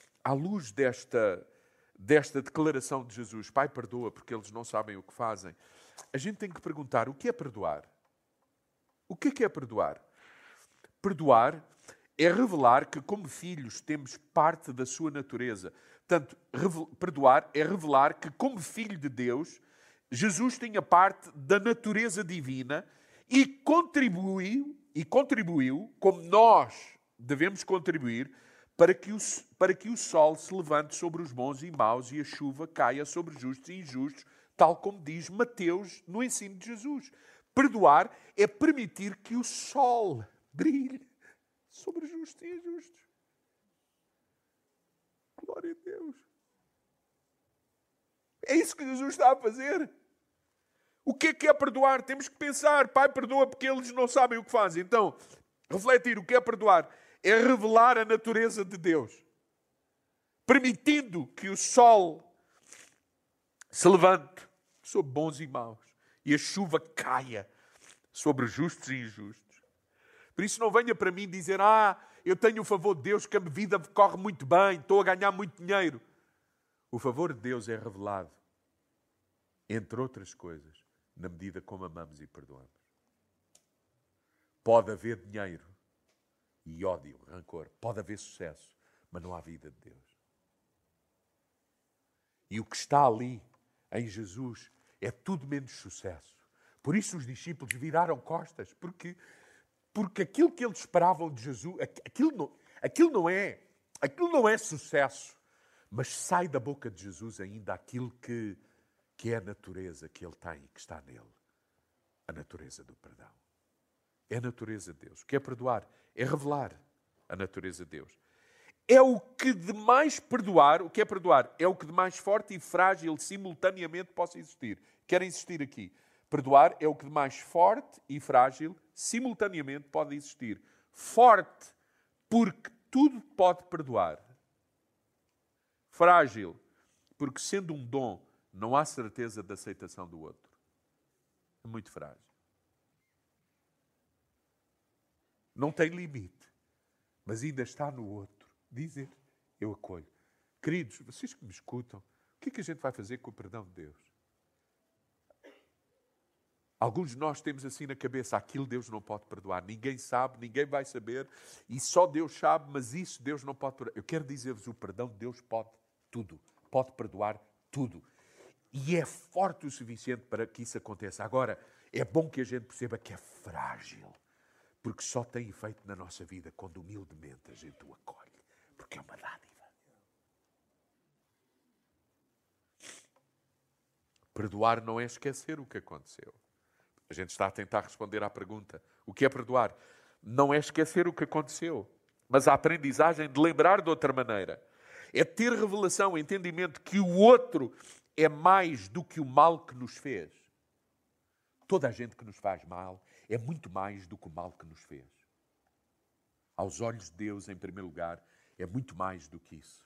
declaração de Jesus, Pai, perdoa porque eles não sabem o que fazem, a gente tem que perguntar, o que é perdoar? O que é perdoar? Perdoar é revelar que, como filhos, temos parte da sua natureza. Portanto, perdoar é revelar que, como filho de Deus, Jesus tinha parte da natureza divina e contribuiu, como nós devemos contribuir, para que o sol se levante sobre os bons e maus e a chuva caia sobre justos e injustos, tal como diz Mateus no ensino de Jesus. Perdoar é permitir que o sol brilhe sobre justos e injustos. Glória a Deus. É isso que Jesus está a fazer. O que é perdoar? Temos que pensar, Pai, perdoa porque eles não sabem o que fazem. Então, refletir, o que é perdoar? É revelar a natureza de Deus. Permitindo que o sol se levante sobre bons e maus. E a chuva caia sobre justos e injustos. Por isso não venha para mim dizer, eu tenho o favor de Deus, que a minha vida corre muito bem, estou a ganhar muito dinheiro. O favor de Deus é revelado, entre outras coisas, na medida como amamos e perdoamos. Pode haver dinheiro e ódio, rancor. Pode haver sucesso, mas não há vida de Deus. E o que está ali, em Jesus, é tudo menos sucesso. Por isso os discípulos viraram costas, porque aquilo que eles esperavam de Jesus, aquilo não é sucesso, mas sai da boca de Jesus ainda aquilo que é a natureza que ele tem e que está nele. A natureza do perdão. É a natureza de Deus. O que é perdoar? É revelar a natureza de Deus. É o que de mais perdoar, o que é perdoar? É o que de mais forte e frágil simultaneamente possa existir. Quero insistir aqui. Perdoar é o que de mais forte e frágil simultaneamente pode existir. Forte, porque tudo pode perdoar. Frágil, porque sendo um dom, não há certeza da aceitação do outro. É muito frágil. Não tem limite, mas ainda está no outro. Dizer, eu acolho. Queridos, vocês que me escutam, o que é que a gente vai fazer com o perdão de Deus? Alguns de nós temos assim na cabeça, aquilo Deus não pode perdoar. Ninguém sabe, ninguém vai saber, e só Deus sabe, mas isso Deus não pode perdoar. Eu quero dizer-vos, o perdão de Deus pode tudo. pode perdoar tudo. E é forte o suficiente para que isso aconteça. Agora, é bom que a gente perceba que é frágil, porque só tem efeito na nossa vida quando humildemente a gente o acolhe, porque é uma dádiva. Perdoar não é esquecer o que aconteceu. A gente está a tentar responder à pergunta: o que é perdoar? Não é esquecer o que aconteceu, mas a aprendizagem de lembrar de outra maneira. É ter revelação, entendimento que o outro é mais do que o mal que nos fez. Toda a gente que nos faz mal é muito mais do que o mal que nos fez. Aos olhos de Deus, em primeiro lugar, é muito mais do que isso.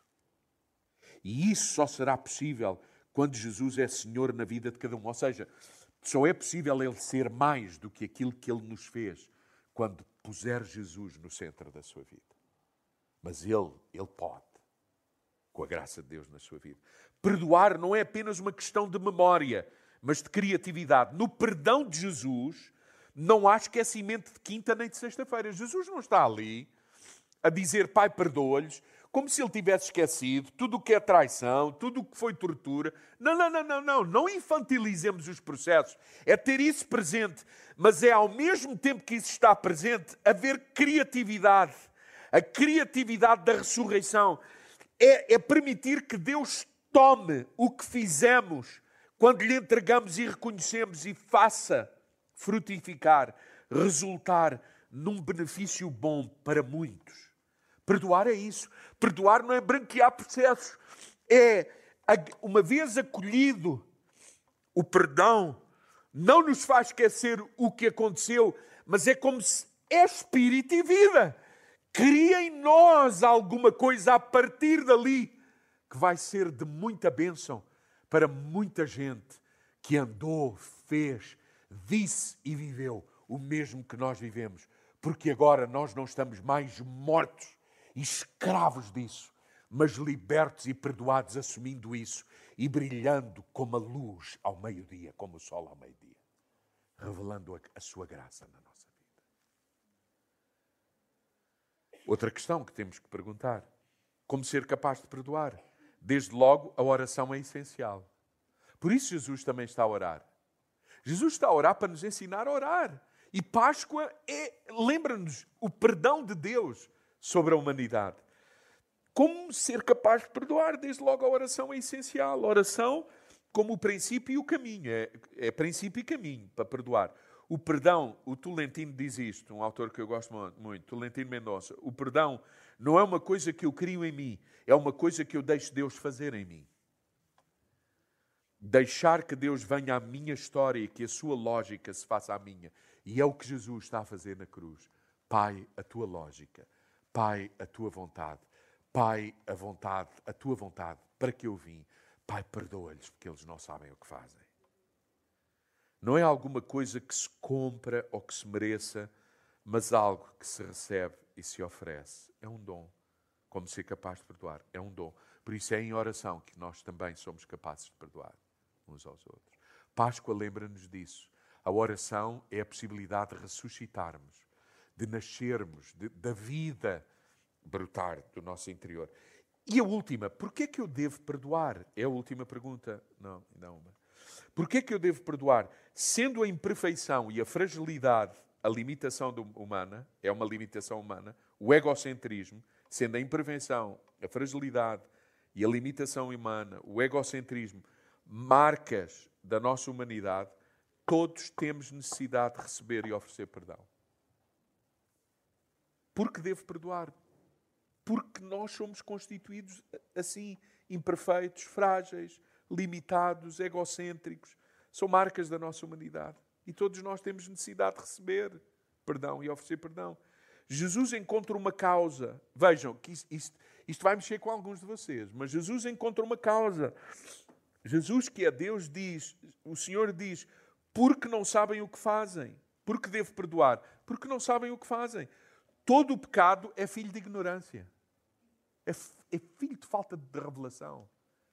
E isso só será possível quando Jesus é Senhor na vida de cada um. Ou seja, só é possível Ele ser mais do que aquilo que Ele nos fez quando puser Jesus no centro da sua vida. Mas Ele pode, com a graça de Deus na sua vida. Perdoar não é apenas uma questão de memória, mas de criatividade. No perdão de Jesus, não há esquecimento de quinta nem de sexta-feira. Jesus não está ali a dizer, Pai, perdoa-lhes, como se Ele tivesse esquecido tudo o que é traição, tudo o que foi tortura. Não infantilizemos os processos. É ter isso presente, mas é ao mesmo tempo que isso está presente, haver criatividade. A criatividade da ressurreição é permitir que Deus tome o que fizemos quando lhe entregamos e reconhecemos e faça frutificar, resultar num benefício bom para muitos. Perdoar é isso. Perdoar não é branquear processos. É, uma vez acolhido, o perdão não nos faz esquecer o que aconteceu, mas é como se é espírito e vida. Cria em nós alguma coisa a partir dali que vai ser de muita bênção para muita gente que andou, fez, disse e viveu o mesmo que nós vivemos. Porque agora nós não estamos mais mortos e escravos disso, mas libertos e perdoados assumindo isso e brilhando como a luz ao meio-dia, como o sol ao meio-dia, revelando a sua graça na nossa vida. Outra questão que temos que perguntar: como ser capaz de perdoar? Desde logo, a oração é essencial. Por isso Jesus também está a orar. Jesus está a orar para nos ensinar a orar. E Páscoa lembra-nos o perdão de Deus sobre a humanidade. Como ser capaz de perdoar? Desde logo a oração é essencial. A oração como o princípio e o caminho. É princípio e caminho para perdoar. O perdão, o Tolentino diz isto, um autor que eu gosto muito, Tolentino Mendonça. O perdão não é uma coisa que eu crio em mim, é uma coisa que eu deixo Deus fazer em mim. Deixar que Deus venha à minha história e que a sua lógica se faça à minha. E é o que Jesus está a fazer na cruz. Pai, a tua lógica. Pai, a tua vontade. Pai, a tua vontade, para que eu vim. Pai, perdoa-lhes, porque eles não sabem o que fazem. Não é alguma coisa que se compra ou que se mereça, mas algo que se recebe e se oferece. É um dom. Como ser capaz de perdoar. É um dom. Por isso é em oração que nós também somos capazes de perdoar uns aos outros. Páscoa lembra-nos disso. A oração é a possibilidade de ressuscitarmos, de nascermos, da vida brotar do nosso interior. E a última, porquê é que eu devo perdoar? É a última pergunta. Não, ainda uma. Porquê é que eu devo perdoar? Sendo a imperfeição e a fragilidade a limitação humana, é uma limitação humana, o egocentrismo, sendo a imperfeição, a fragilidade e a limitação humana, o egocentrismo, marcas da nossa humanidade, todos temos necessidade de receber e oferecer perdão. Por que devo perdoar? Porque nós somos constituídos assim, imperfeitos, frágeis, limitados, egocêntricos. São marcas da nossa humanidade. E todos nós temos necessidade de receber perdão e oferecer perdão. Jesus encontra uma causa. Vejam, que isto vai mexer com alguns de vocês, mas Jesus encontra uma causa. Jesus, que é Deus, diz, o Senhor diz, porque não sabem o que fazem. Porque devo perdoar? Porque não sabem o que fazem. Todo o pecado é filho de ignorância. É filho de falta de revelação.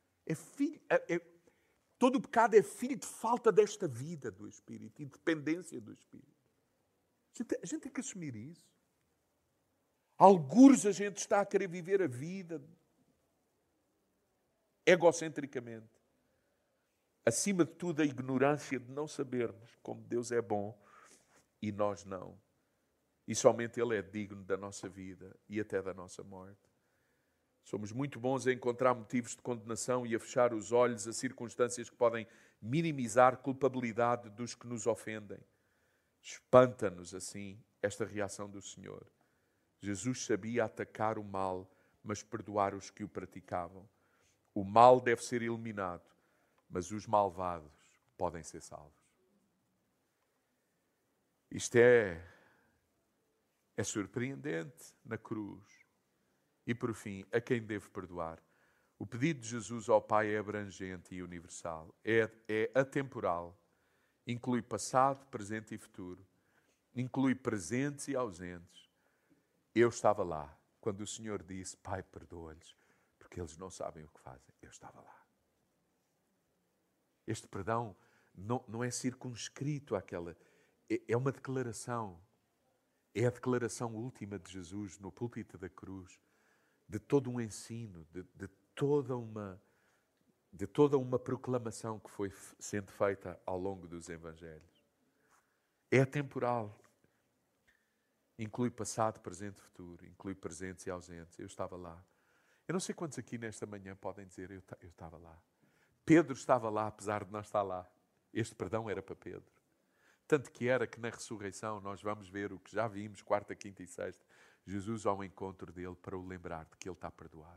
Todo o pecado é filho de falta desta vida do Espírito e dependência do Espírito. A gente tem que assumir isso. Algures a gente está a querer viver a vida egocentricamente. Acima de tudo, a ignorância de não sabermos como Deus é bom e nós não. E somente Ele é digno da nossa vida e até da nossa morte. Somos muito bons a encontrar motivos de condenação e a fechar os olhos a circunstâncias que podem minimizar a culpabilidade dos que nos ofendem. Espanta-nos, assim, esta reação do Senhor. Jesus sabia atacar o mal, mas perdoar os que o praticavam. O mal deve ser eliminado, mas os malvados podem ser salvos. Isto é surpreendente na cruz. E por fim, a quem devo perdoar? O pedido de Jesus ao Pai é abrangente e universal. É atemporal. Inclui passado, presente e futuro. Inclui presentes e ausentes. Eu estava lá quando o Senhor disse: Pai, perdoa-lhes, porque eles não sabem o que fazem. Eu estava lá. Este perdão não é circunscrito àquela... É uma declaração. É a declaração última de Jesus no púlpito da cruz, de todo um ensino, de toda uma proclamação que foi sendo feita ao longo dos Evangelhos. É atemporal. Inclui passado, presente e futuro. Inclui presentes e ausentes. Eu estava lá. Eu não sei quantos aqui nesta manhã podem dizer: eu estava lá. Pedro estava lá, apesar de não estar lá. Este perdão era para Pedro. Tanto que era que na ressurreição nós vamos ver o que já vimos, quarta, quinta e sexta, Jesus ao encontro dele para o lembrar de que ele está perdoado.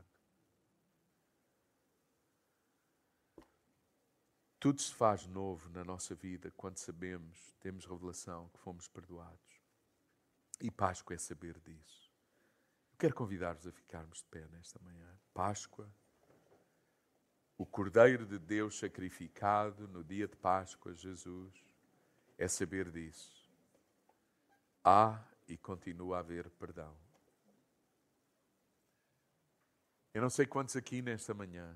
Tudo se faz novo na nossa vida quando sabemos, temos revelação que fomos perdoados. E Páscoa é saber disso. Eu quero convidar-vos a ficarmos de pé nesta manhã. Páscoa, o Cordeiro de Deus sacrificado no dia de Páscoa, Jesus, é saber disso. Há e continua a haver perdão. Eu não sei quantos aqui nesta manhã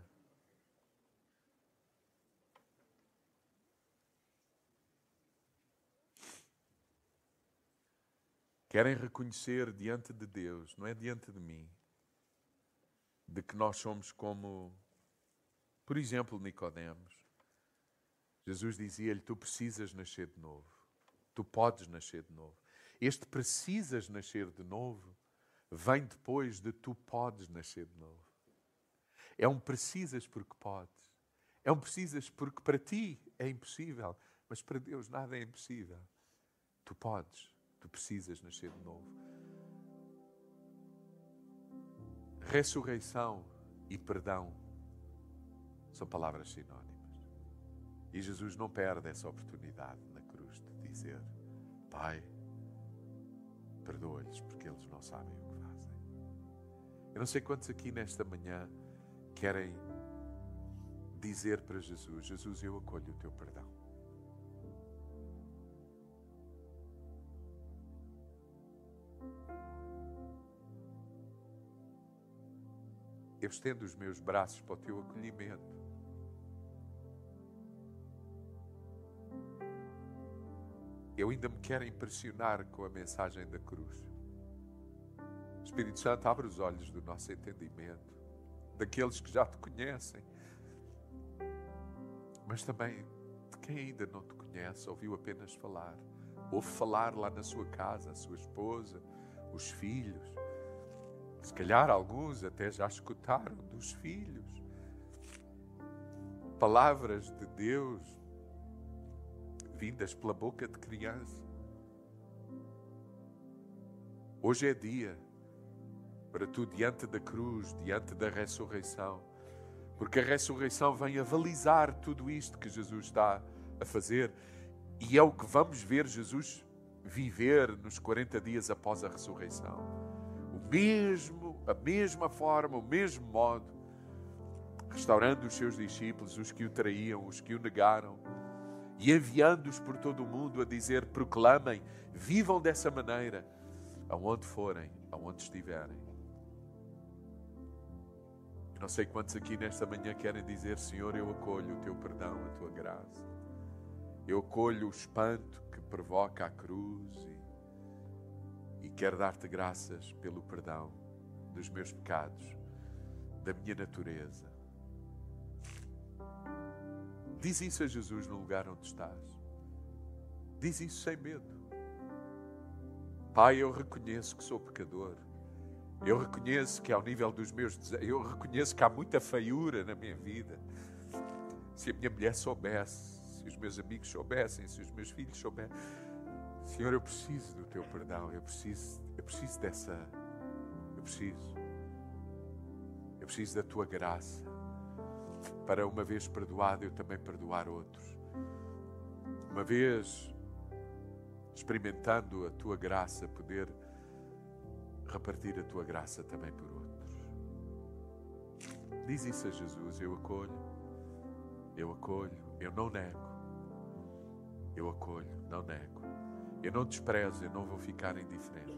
querem reconhecer diante de Deus, não é diante de mim, de que nós somos como, por exemplo, Nicodemos. Jesus dizia-lhe: tu precisas nascer de novo. Tu podes nascer de novo. Este precisas nascer de novo vem depois de tu podes nascer de novo. É um precisas porque podes. É um precisas porque para ti é impossível, mas para Deus nada é impossível. Tu podes, tu precisas nascer de novo. Ressurreição e perdão são palavras sinónimas. E Jesus não perde essa oportunidade na cruz de dizer: Pai, perdoa-lhes porque eles não sabem o que fazem. Eu não sei quantos aqui nesta manhã querem dizer para Jesus: Jesus, eu acolho o teu perdão. Eu estendo os meus braços para o teu acolhimento. Eu ainda me quero impressionar com a mensagem da cruz. Espírito Santo, abre os olhos do nosso entendimento, daqueles que já te conhecem, mas também de quem ainda não te conhece, ouviu apenas falar. Ouve falar lá na sua casa, a sua esposa, os filhos. Se calhar alguns até já escutaram dos filhos. Palavras de Deus vindas pela boca de criança. Hoje é dia para tu, diante da cruz, diante da ressurreição, porque a ressurreição vem avalizar tudo isto que Jesus está a fazer, e é o que vamos ver Jesus viver nos 40 dias após a ressurreição. A mesma forma, o mesmo modo, restaurando os seus discípulos, os que o traíam, os que o negaram, e enviando-os por todo o mundo a dizer: proclamem, vivam dessa maneira, aonde forem, aonde estiverem. Não sei quantos aqui nesta manhã querem dizer: Senhor, eu acolho o teu perdão, a tua graça. Eu acolho o espanto que provoca a cruz e quero dar-te graças pelo perdão dos meus pecados, da minha natureza. Diz isso a Jesus no lugar onde estás. Diz isso sem medo. Pai, eu reconheço que sou pecador. Eu reconheço que ao nível dos meus desejos, eu reconheço que há muita feiura na minha vida. Se a minha mulher soubesse, se os meus amigos soubessem, se os meus filhos soubessem. Senhor, eu preciso do teu perdão, eu preciso da tua graça, para uma vez perdoado eu também perdoar outros. Uma vez experimentando a tua graça, poder repartir a tua graça também por outros. Diz isso a Jesus: eu acolho, eu não nego. Eu acolho, não nego. Eu não desprezo, eu não vou ficar indiferente.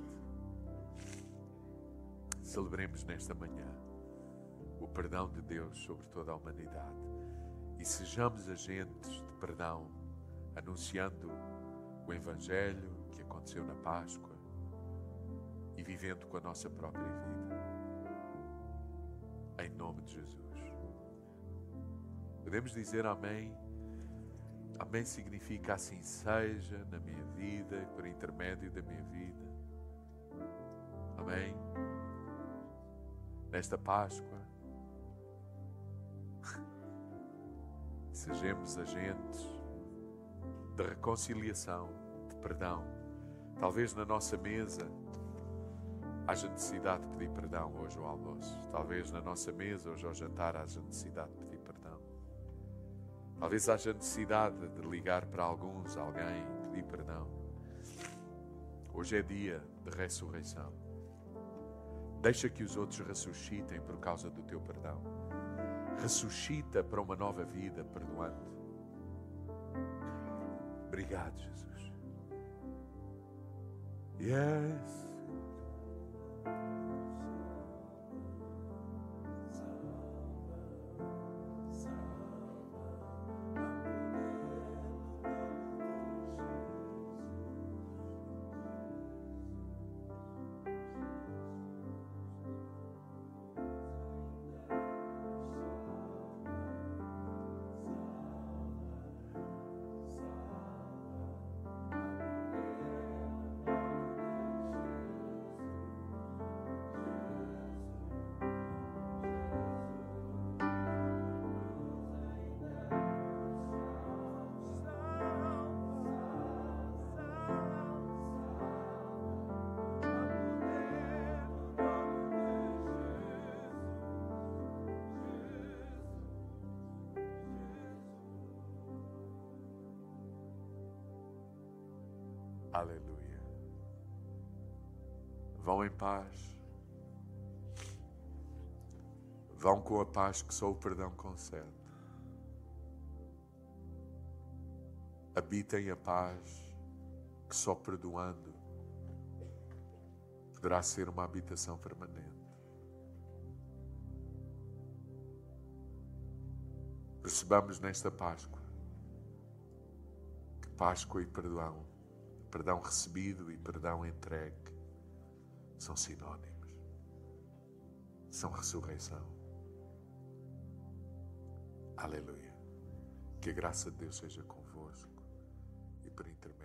Celebremos nesta manhã o perdão de Deus sobre toda a humanidade e sejamos agentes de perdão, anunciando o Evangelho que aconteceu na Páscoa e vivendo com a nossa própria vida. Em nome de Jesus. Podemos dizer amém? Amém significa assim seja na minha vida e por intermédio da minha vida. Amém? Nesta Páscoa, sejamos agentes de reconciliação, de perdão. Talvez na nossa mesa haja necessidade de pedir perdão hoje ao almoço. Talvez na nossa mesa hoje ao jantar haja necessidade de pedir perdão. Talvez haja necessidade de ligar para alguém e pedir perdão. Hoje é dia de ressurreição. Deixa que os outros ressuscitem por causa do teu perdão. Ressuscita para uma nova vida perdoando. Obrigado, Jesus. Yes. Aleluia. Vão em paz. Vão com a paz que só o perdão concede. Habitem a paz que só perdoando poderá ser uma habitação permanente. Percebamos nesta Páscoa que Páscoa e perdão, perdão recebido e perdão entregue, são sinónimos. São ressurreição. Aleluia. Que a graça de Deus seja convosco e por intermédio